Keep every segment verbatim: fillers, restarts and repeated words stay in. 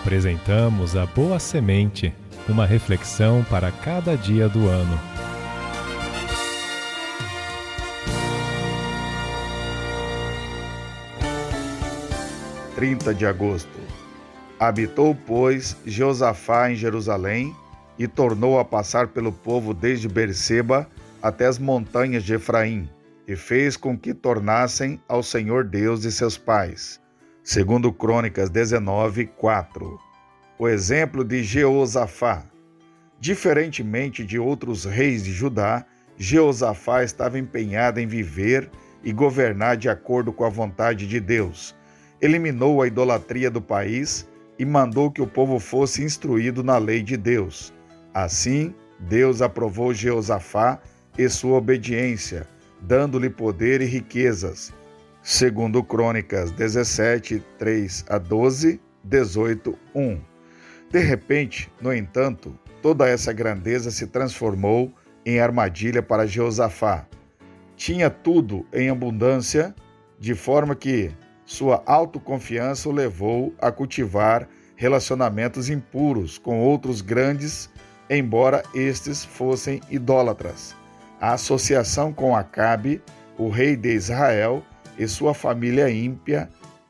Apresentamos a Boa Semente, uma reflexão para cada dia do ano. trinta de agosto. Habitou, pois, Jeosafá em Jerusalém e tornou a passar pelo povo desde Berseba até as montanhas de Efraim, e fez com que tornassem ao Senhor Deus de seus pais. Segundo Crônicas dezenove, quatro. O exemplo de Jeosafá. Diferentemente de outros reis de Judá, Jeosafá estava empenhado em viver e governar de acordo com a vontade de Deus. Eliminou a idolatria do país e mandou que o povo fosse instruído na lei de Deus. Assim, Deus aprovou Jeosafá e sua obediência, dando-lhe poder e riquezas. Segundo Crônicas dezessete, três a doze, dezoito, um. De repente, no entanto, toda essa grandeza se transformou em armadilha para Jeosafá. Tinha tudo em abundância, de forma que sua autoconfiança o levou a cultivar relacionamentos impuros com outros grandes, embora estes fossem idólatras. A associação com Acabe, o rei de Israel, e sua família ímpia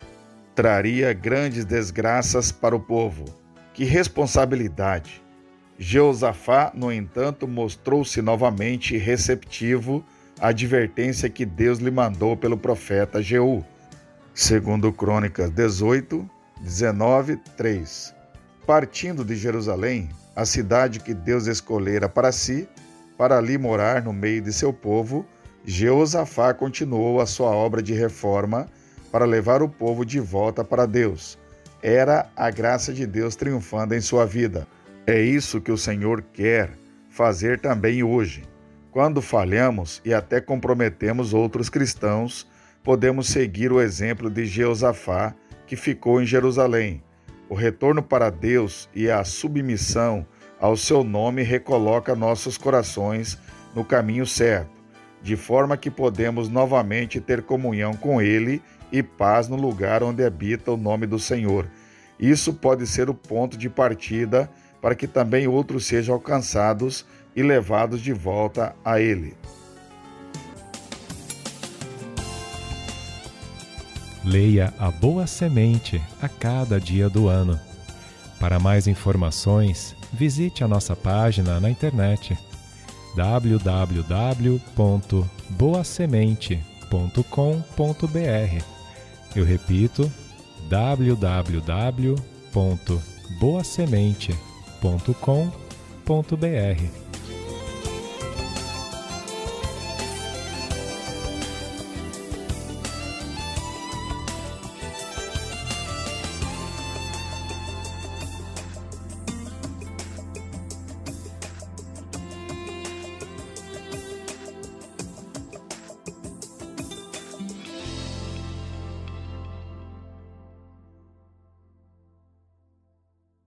traria grandes desgraças para o povo. Que responsabilidade! Jeosafá, no entanto, mostrou-se novamente receptivo à advertência que Deus lhe mandou pelo profeta Jeú. Segundo Crônicas dezoito, dezenove, três. Partindo de Jerusalém, a cidade que Deus escolhera para si, para ali morar no meio de seu povo, Jeosafá continuou a sua obra de reforma para levar o povo de volta para Deus. Era a graça de Deus triunfando em sua vida. É isso que o Senhor quer fazer também hoje. Quando falhamos e até comprometemos outros cristãos, podemos seguir o exemplo de Jeosafá, que ficou em Jerusalém. O retorno para Deus e a submissão ao seu nome recoloca nossos corações no caminho certo, de forma que podemos novamente ter comunhão com Ele e paz no lugar onde habita o nome do Senhor. Isso pode ser o ponto de partida para que também outros sejam alcançados e levados de volta a Ele. Leia a Boa Semente a cada dia do ano. Para mais informações, visite a nossa página na internet w w w ponto boa semente ponto com ponto b r. Eu repito, w w w ponto boa semente ponto com ponto b r.